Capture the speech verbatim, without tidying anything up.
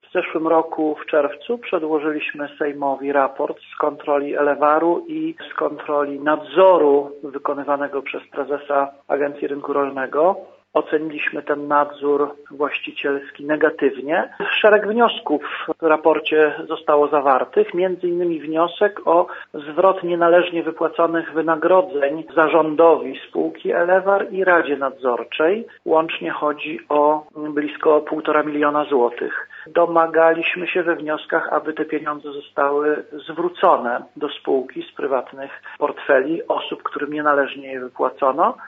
W zeszłym roku w czerwcu przedłożyliśmy Sejmowi raport z kontroli Elewarru i z kontroli nadzoru wykonywanego przez prezesa Agencji Rynku Rolnego. Oceniliśmy ten nadzór właścicielski negatywnie. Szereg wniosków w raporcie zostało zawartych, między innymi wniosek o zwrot nienależnie wypłaconych wynagrodzeń zarządowi spółki Elewarr i Radzie Nadzorczej. Łącznie chodzi o blisko półtora miliona złotych. Domagaliśmy się we wnioskach, aby te pieniądze zostały zwrócone do spółki z prywatnych portfeli osób, którym nienależnie je wypłacono.